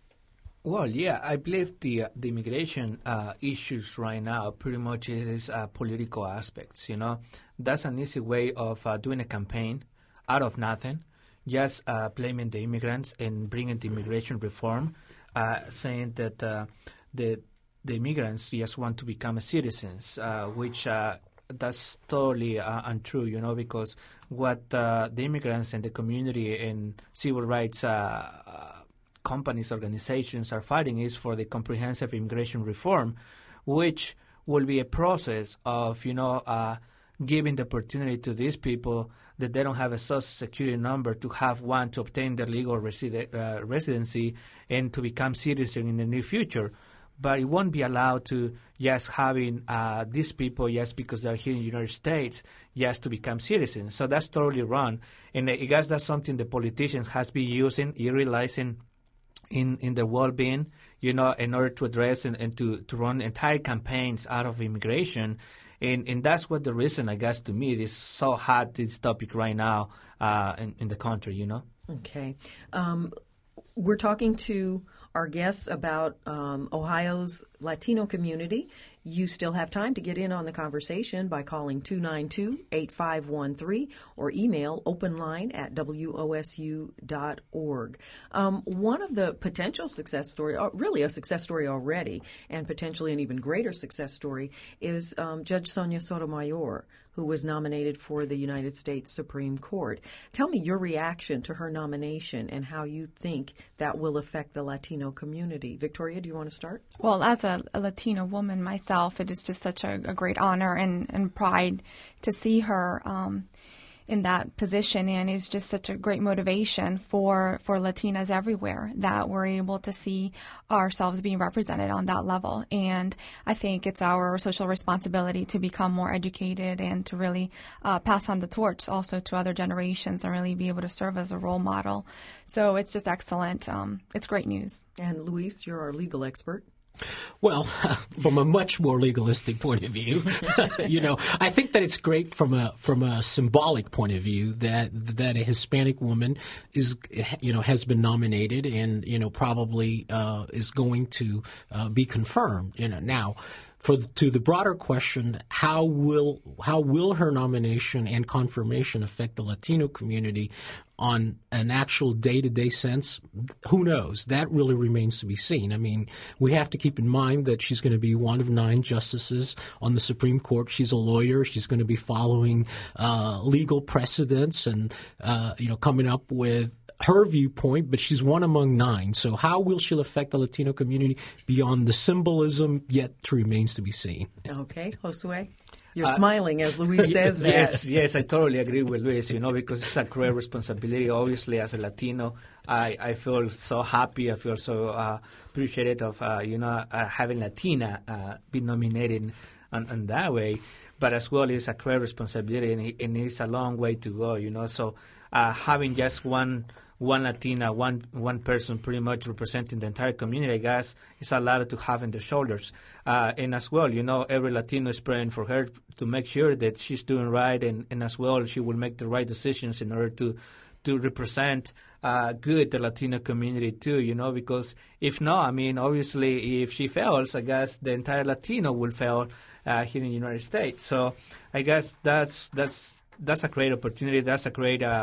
Well, yeah, I believe the uh, the immigration uh, issues right now pretty much is uh, political aspects. You know, that's an easy way of uh, doing a campaign out of nothing, just uh, blaming the immigrants and bringing the immigration reform, uh, saying that uh, the the immigrants just want to become citizens, uh, which uh, that's totally uh, untrue. You know, because what uh, the immigrants and the community and civil rights Uh, companies, organizations are fighting is for the comprehensive immigration reform, which will be a process of, you know, uh, giving the opportunity to these people that they don't have a social security number to have one to obtain their legal reside- uh, residency and to become citizen in the near future. But it won't be allowed to just having uh, these people just because they're here in the United States just to become citizens. So that's totally wrong. And I guess that's something the politicians has been using, realizing in, in their well-being, you know, in order to address and, and to, to run entire campaigns out of immigration. And, and that's what the reason, I guess, to me, it is so hot, this topic right now uh, in, in the country, you know. Okay. Um, we're talking to our guests about um, Ohio's Latino community. You still have time to get in on the conversation by calling two nine two, eight five one three or email openline at w o s u dot org. Um, one of the potential success story, really a success story already, and potentially an even greater success story, is um, Judge Sonia Sotomayor, who was nominated for the United States Supreme Court. Tell me your reaction to her nomination and how you think that will affect the Latino community. Victoria, do you want to start? Well, as a, a Latino woman myself, it is just such a, a great honor and, and pride to see her um, in that position, and it's just such a great motivation for, for Latinas everywhere that we're able to see ourselves being represented on that level. And I think it's our social responsibility to become more educated and to really uh, pass on the torch also to other generations and really be able to serve as a role model. So it's just excellent. Um, it's great news. And Luis, you're our legal expert. Well, from a much more legalistic point of view, you know, I think that it's great from a from a symbolic point of view that that a Hispanic woman is, you know, has been nominated and, you know, probably uh, is going to uh, be confirmed. You know, now. For the, to the broader question, how will how will her nomination and confirmation affect the Latino community on an actual day-to-day sense? Who knows? That really remains to be seen. I mean, we have to keep in mind that she's going to be one of nine justices on the Supreme Court. She's a lawyer. She's going to be following uh, legal precedents and uh, you know coming up with her viewpoint, but she's one among nine. So how will she affect the Latino community beyond the symbolism yet remains to be seen? Okay. Josue? You're Uh, smiling as Luis says that. Yes, yes, I totally agree with Luis, you know, because it's a great responsibility. Obviously, as a Latino, I, I feel so happy. I feel so uh, appreciative of, uh, you know, uh, having Latina uh, be nominated in, in that way. But as well, it's a great responsibility, and, it, and it's a long way to go, you know. So uh, having just one one Latina, one one person pretty much representing the entire community, I guess, is a lot to have in their shoulders. Uh, and as well, you know, every Latino is praying for her to make sure that she's doing right, and, and as well, she will make the right decisions in order to to represent uh, good the Latino community too, you know, because if not, I mean, obviously, if she fails, I guess the entire Latino will fail uh, here in the United States. So I guess that's that's that's a great opportunity. That's a great uh,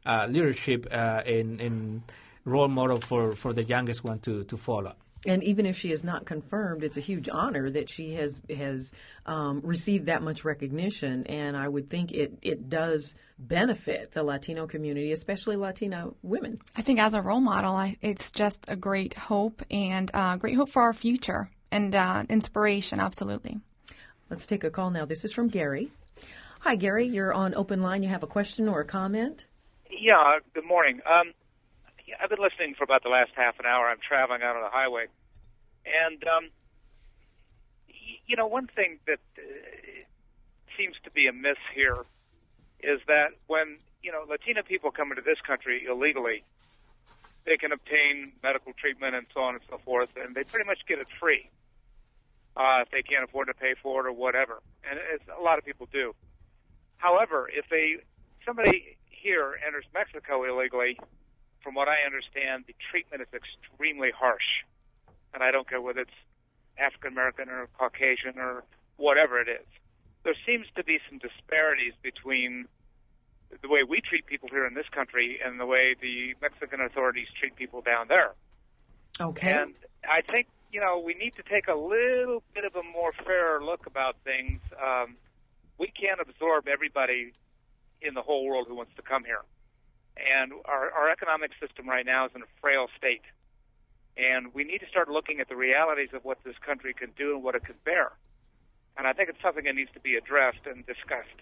uh, leadership uh, and, and role model for, for the youngest one to, to follow. And even if she is not confirmed, it's a huge honor that she has has um, received that much recognition. And I would think it, it does benefit the Latino community, especially Latina women. I think as a role model, I, it's just a great hope and uh, great hope for our future and uh, inspiration, absolutely. Let's take a call now. This is from Gary. Hi, Gary. You're on Open Line. You have a question or a comment? Yeah, good morning. Um, I've been listening for about the last half an hour. I'm traveling out on the highway. And, um, y- you know, one thing that uh, seems to be amiss here is that when, you know, Latina people come into this country illegally, they can obtain medical treatment and so on and so forth, and they pretty much get it free uh, if they can't afford to pay for it or whatever. And it's, a lot of people do. However, if they somebody here enters Mexico illegally, from what I understand, the treatment is extremely harsh. And I don't care whether it's African-American or Caucasian or whatever it is. There seems to be some disparities between the way we treat people here in this country and the way the Mexican authorities treat people down there. Okay. And I think, you know, we need to take a little bit of a more fairer look about things. Um, we can't absorb everybody in the whole world who wants to come here. And our, our economic system right now is in a frail state. And we need to start looking at the realities of what this country can do and what it can bear. And I think it's something that needs to be addressed and discussed.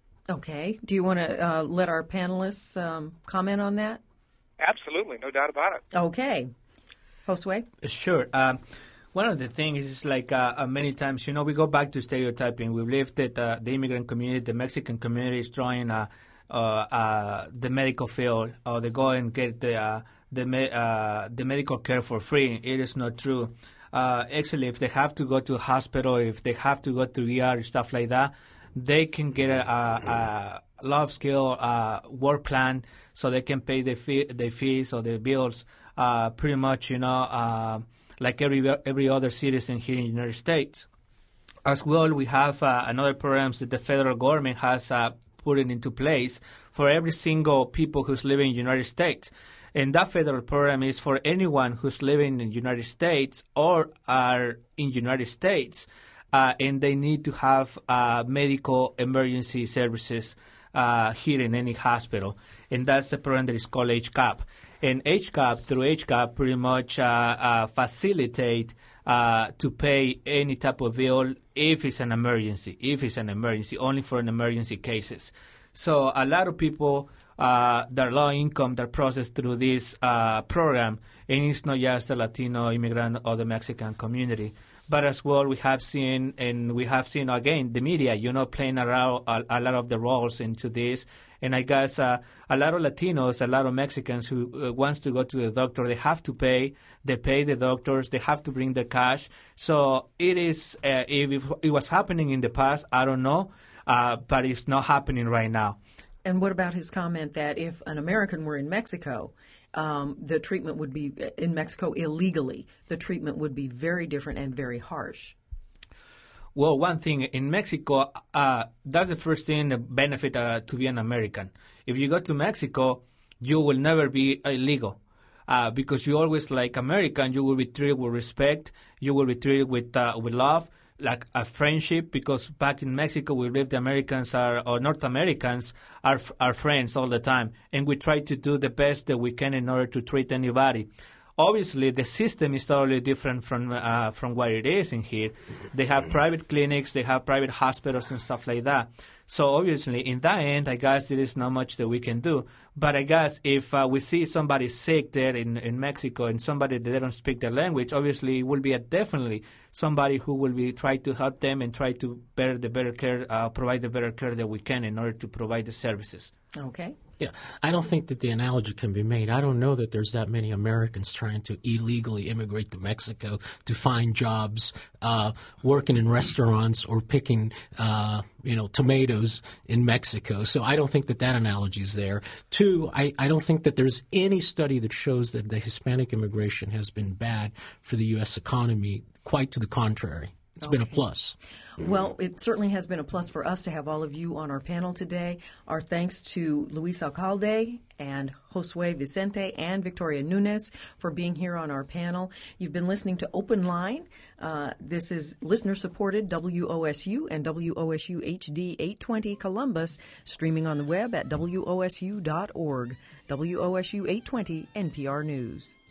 Okay. Do you want to uh, let our panelists um, comment on that? Absolutely, no doubt about it. Okay. Josue? Sure. Um, one of the things is like uh, uh, many times, you know, we go back to stereotyping. We believe that uh, the immigrant community, the Mexican community is drawing uh, uh, uh, the medical field, or they go and get the uh, the, me- uh, the medical care for free. It is not true. Uh, actually, if they have to go to a hospital, if they have to go to E R, stuff like that, they can get a, a, a lot of skill uh, work plan so they can pay the fee, the fees or the bills uh, pretty much, you know, uh, like every every other citizen here in the United States. As well, we have uh, another programs that the federal government has uh, put it into place for every single people who's living in the United States. And that federal program is for anyone who's living in the United States or are in the United States, uh, and they need to have uh, medical emergency services uh, here in any hospital. And that's the program that is called H C A P. And H C A P, through H C A P, pretty much uh, uh, facilitate uh, to pay any type of bill if it's an emergency, if it's an emergency, only for an emergency cases. So a lot of people uh, that are low income that process through this uh, program, and it's not just the Latino immigrant or the Mexican community. But as well, we have seen, and we have seen again, the media, you know, playing around a, a lot of the roles into this. And I guess uh, a lot of Latinos, a lot of Mexicans who uh, wants to go to the doctor, they have to pay. They pay the doctors. They have to bring the cash. So it is, uh, if it was happening in the past, I don't know, uh, but it's not happening right now. And what about his comment that if an American were in Mexico, um, the treatment would be, in Mexico illegally, the treatment would be very different and very harsh? Well, one thing, in Mexico, uh, that's the first thing, the benefit uh, to be an American. If you go to Mexico, you will never be illegal uh, because you always, like American, you will be treated with respect, you will be treated with uh, with love, like a friendship, because back in Mexico, we believe the Americans are, or North Americans are, are friends all the time, and we try to do the best that we can in order to treat anybody. Obviously, the system is totally different from uh, from what it is in here. They have private clinics, they have private hospitals and stuff like that. So obviously, in that end, I guess there is not much that we can do. But I guess if uh, we see somebody sick there in, in Mexico and somebody that they don't speak their language, obviously it will be a definitely somebody who will be try to help them and try to better the better care, uh, provide the better care that we can in order to provide the services. Okay. Yeah, I don't think that the analogy can be made. I don't know that there's that many Americans trying to illegally immigrate to Mexico to find jobs, uh, working in restaurants or picking, uh, you know, tomatoes in Mexico. So I don't think that that analogy is there. Two, I, I don't think that there's any study that shows that the Hispanic immigration has been bad for the U S economy. Quite to the contrary. It's Okay. been a plus. Well, it certainly has been a plus for us to have all of you on our panel today. Our thanks to Luis Alcalde and Josue Vicente and Victoria Nunes for being here on our panel. You've been listening to Open Line. Uh, this is listener-supported W O S U and W O S U H D eight twenty Columbus, streaming on the web at W O S U dot org. W O S U eight twenty N P R News.